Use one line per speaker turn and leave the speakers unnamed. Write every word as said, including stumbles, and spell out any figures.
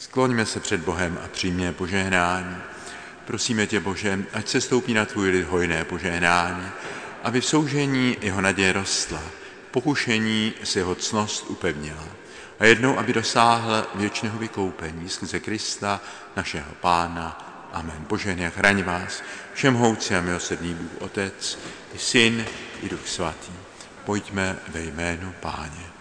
Skloňme se před Bohem a přijmě požehnání. Prosíme tě, Bože, ať se stoupí na tvůj lid hojné požehnání, aby v soužení jeho naděje rostla, pokušení si jeho ctnost upevnila a jednou, aby dosáhla věčného vykoupení skrze Krista, našeho Pána. Amen. Požehnej a chraň vás všemhoucí a milosrdný Bůh Otec, i Syn, i Duch Svatý. Pojďme ve jménu Páně.